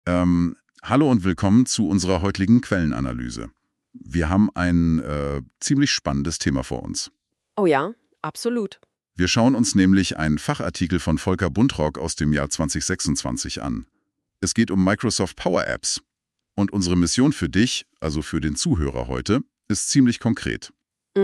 Hallo und willkommen zu unserer heutigen Quellenanalyse. Wir haben ein ziemlich spannendes Thema vor uns. Oh ja, absolut. Wir schauen uns nämlich einen Fachartikel von Volker Buntrock aus dem Jahr 2026 an. Es geht um Microsoft Power Apps. Und unsere Mission für dich, also für den Zuhörer heute, ist ziemlich konkret.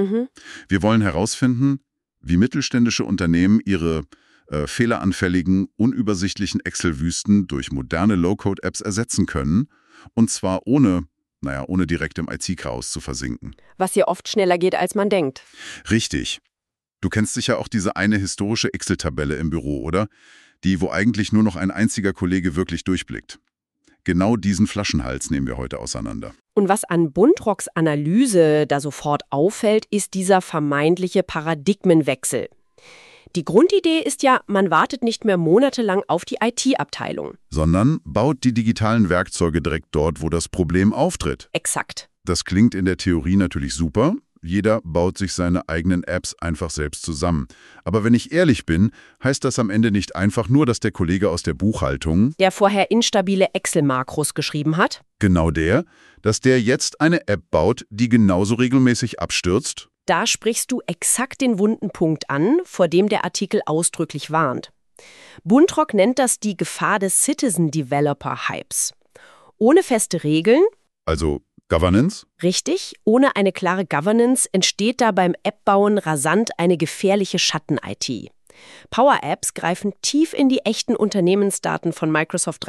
Wir wollen herausfinden, wie mittelständische Unternehmen ihre fehleranfälligen, unübersichtlichen Excel-Wüsten durch moderne Low-Code-Apps ersetzen können, und zwar ohne direkt im IT-Chaos zu versinken. Was hier oft schneller geht, als man denkt. Richtig. Du kennst sicher auch diese eine historische Excel-Tabelle im Büro, oder? Die, wo eigentlich nur noch ein einziger Kollege wirklich durchblickt. Genau diesen Flaschenhals nehmen wir heute auseinander. Und was an Buntrocks Analyse da sofort auffällt, ist dieser vermeintliche Paradigmenwechsel. Die Grundidee ist ja, man wartet nicht mehr monatelang auf die IT-Abteilung. Sondern baut die digitalen Werkzeuge direkt dort, wo das Problem auftritt. Exakt. Das klingt in der Theorie natürlich super. Jeder baut sich seine eigenen Apps einfach selbst zusammen. Aber wenn ich ehrlich bin, heißt das am Ende nicht einfach nur, dass der Kollege aus der Buchhaltung, der vorher instabile Excel-Makros geschrieben hat, genau dass der jetzt eine App baut, die genauso regelmäßig abstürzt? Da sprichst du exakt den wunden Punkt an, vor dem der Artikel ausdrücklich warnt. Buntrock nennt das die Gefahr des Citizen-Developer-Hypes. Ohne feste Regeln, Also Governance? richtig, ohne eine klare Governance entsteht da beim App-Bauen rasant eine gefährliche Schatten-IT. Power-Apps greifen tief in die echten Unternehmensdaten von Microsoft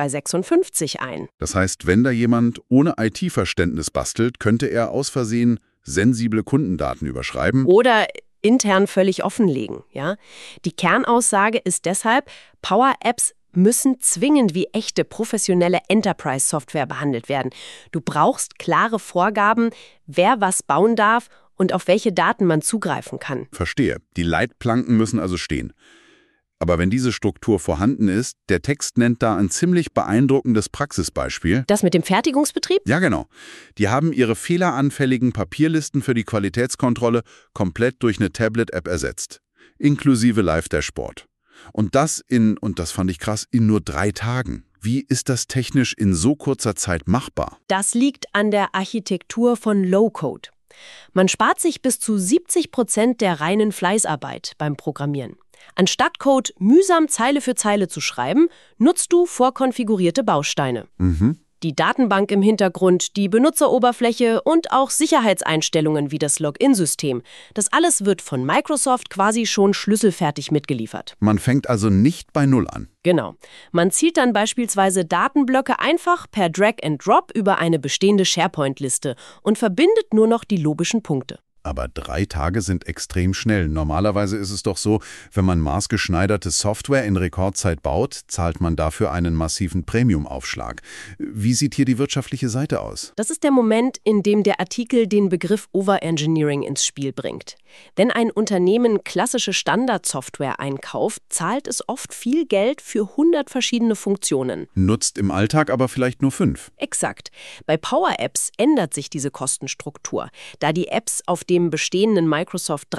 356 ein. Das heißt, wenn da jemand ohne IT-Verständnis bastelt, könnte er aus Versehen sensible Kundendaten überschreiben. Oder intern völlig offenlegen. Ja? Die Kernaussage ist deshalb, Power-Apps müssen zwingend wie echte professionelle Enterprise-Software behandelt werden. Du brauchst klare Vorgaben, wer was bauen darf und auf welche Daten man zugreifen kann. Verstehe. Die Leitplanken müssen also stehen. Aber wenn diese Struktur vorhanden ist, der Text nennt da ein ziemlich beeindruckendes Praxisbeispiel. Das mit dem Fertigungsbetrieb? Ja, genau. Die haben ihre fehleranfälligen Papierlisten für die Qualitätskontrolle komplett durch eine Tablet-App ersetzt. Inklusive Live-Dashboard. Und das fand ich krass, in nur 3 Tagen. Wie ist das technisch in so kurzer Zeit machbar? Das liegt an der Architektur von Low-Code. Man spart sich bis zu 70% der reinen Fleißarbeit beim Programmieren. Anstatt Code mühsam Zeile für Zeile zu schreiben, nutzt du vorkonfigurierte Bausteine. Die Datenbank im Hintergrund, die Benutzeroberfläche und auch Sicherheitseinstellungen wie das Login-System. Das alles wird von Microsoft quasi schon schlüsselfertig mitgeliefert. Man fängt also nicht bei Null an. Genau. Man zielt dann beispielsweise Datenblöcke einfach per Drag and Drop über eine bestehende SharePoint-Liste und verbindet nur noch die logischen Punkte. Aber 3 Tage sind extrem schnell. Normalerweise ist es doch so, wenn man maßgeschneiderte Software in Rekordzeit baut, zahlt man dafür einen massiven Premium-Aufschlag. Wie sieht hier die wirtschaftliche Seite aus? Das ist der Moment, in dem der Artikel den Begriff Overengineering ins Spiel bringt. Wenn ein Unternehmen klassische Standardsoftware einkauft, zahlt es oft viel Geld für 100 verschiedene Funktionen. Nutzt im Alltag aber vielleicht nur 5. Exakt. Bei Power-Apps ändert sich diese Kostenstruktur. Da die Apps auf dem bestehenden Microsoft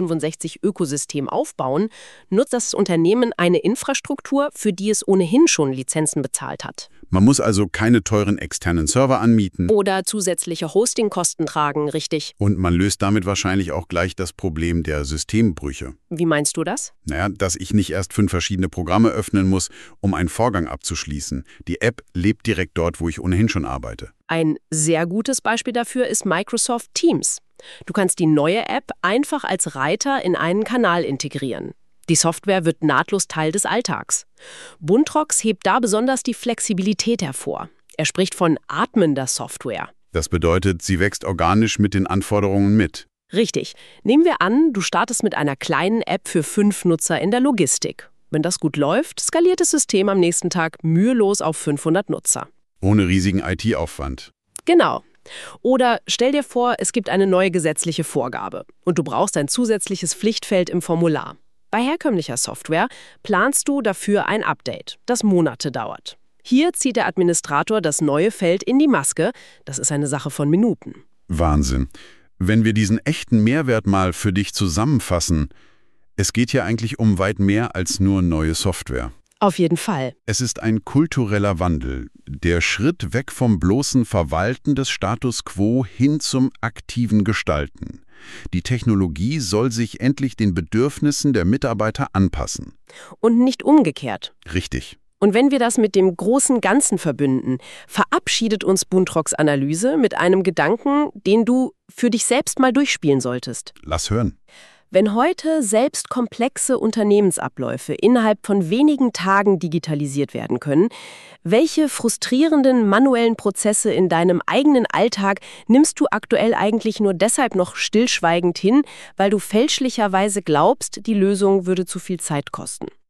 365 Ökosystem aufbauen, nutzt das Unternehmen eine Infrastruktur, für die es ohnehin schon Lizenzen bezahlt hat. Man muss also keine teuren externen Server anmieten. Oder zusätzliche Hostingkosten tragen, richtig? Und man löst damit wahrscheinlich auch gleich das Problem der Systembrüche. Wie meinst du das? Dass ich nicht erst 5 verschiedene Programme öffnen muss, um einen Vorgang abzuschließen. Die App lebt direkt dort, wo ich ohnehin schon arbeite. Ein sehr gutes Beispiel dafür ist Microsoft Teams. Du kannst die neue App einfach als Reiter in einen Kanal integrieren. Die Software wird nahtlos Teil des Alltags. Buntrocks hebt da besonders die Flexibilität hervor. Er spricht von atmender Software. Das bedeutet, sie wächst organisch mit den Anforderungen mit. Richtig. Nehmen wir an, du startest mit einer kleinen App für 5 Nutzer in der Logistik. Wenn das gut läuft, skaliert das System am nächsten Tag mühelos auf 500 Nutzer. Ohne riesigen IT-Aufwand. Genau. Oder stell dir vor, es gibt eine neue gesetzliche Vorgabe und du brauchst ein zusätzliches Pflichtfeld im Formular. Bei herkömmlicher Software planst du dafür ein Update, das Monate dauert. Hier zieht der Administrator das neue Feld in die Maske. Das ist eine Sache von Minuten. Wahnsinn. Wenn wir diesen echten Mehrwert mal für dich zusammenfassen, es geht hier eigentlich um weit mehr als nur neue Software. Auf jeden Fall. Es ist ein kultureller Wandel, der Schritt weg vom bloßen Verwalten des Status quo hin zum aktiven Gestalten. Die Technologie soll sich endlich den Bedürfnissen der Mitarbeiter anpassen. Und nicht umgekehrt. Richtig. Und wenn wir das mit dem großen Ganzen verbünden, verabschiedet uns Buntrocks Analyse mit einem Gedanken, den du für dich selbst mal durchspielen solltest. Lass hören. Wenn heute selbst komplexe Unternehmensabläufe innerhalb von wenigen Tagen digitalisiert werden können, welche frustrierenden manuellen Prozesse in deinem eigenen Alltag nimmst du aktuell eigentlich nur deshalb noch stillschweigend hin, weil du fälschlicherweise glaubst, die Lösung würde zu viel Zeit kosten?